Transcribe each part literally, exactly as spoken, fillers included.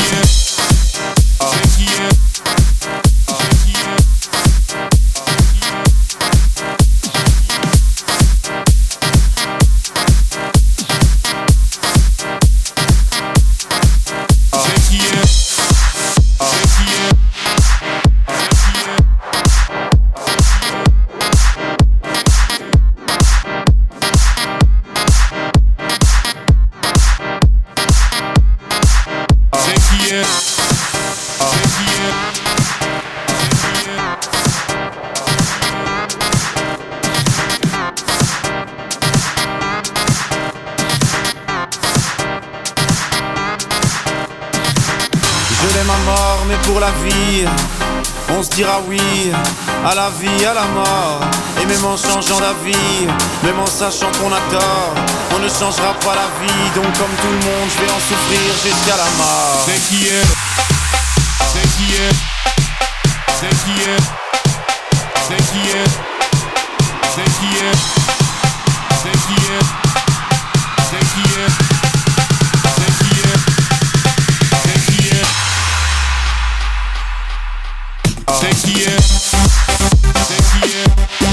Je l'aime à mort, mais pour la vie, on se dira oui à la vie, à la mort. Et même en changeant d'avis, même en sachant qu'on a tort, on ne changera pas la vie. Donc comme tout le monde, je vais en souffrir jusqu'à la mort. C'est qui est, c'est qui est, c'est qui est, c'est qui est, c'est qui est, c'est qui est, c'est qui est, c'est qui est, c'est qui est, c'est qui est, c'est qui est.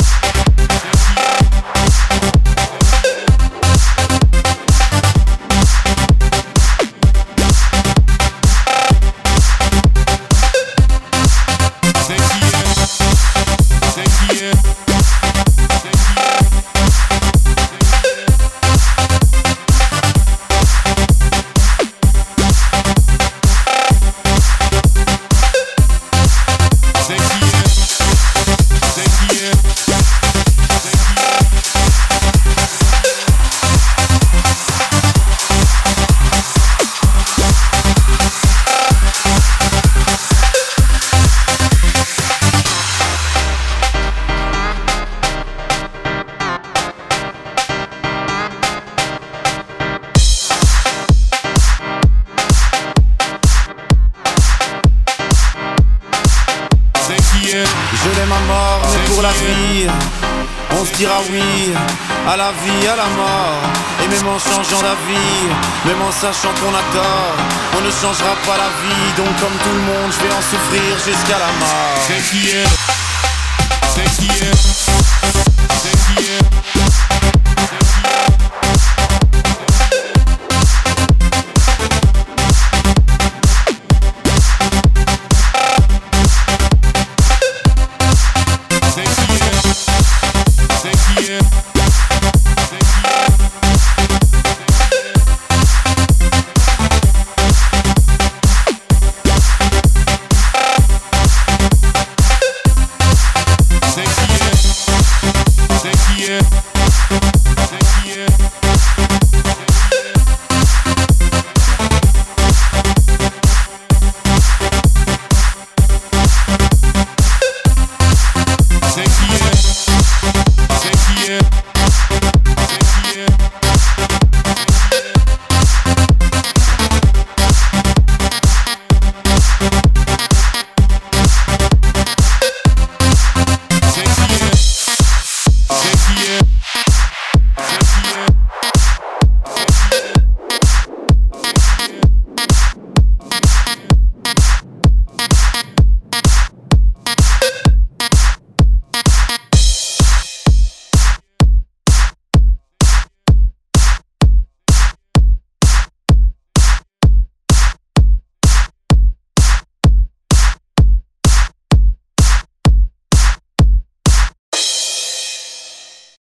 Je l'aime à mort, mais pour la vie, on se dira oui à la vie, à la mort. Et même en changeant d'avis, même en sachant qu'on a tort, on ne changera pas la vie. Donc comme tout le monde, je vais en souffrir jusqu'à la mort. C'est qui est, c'est qui est.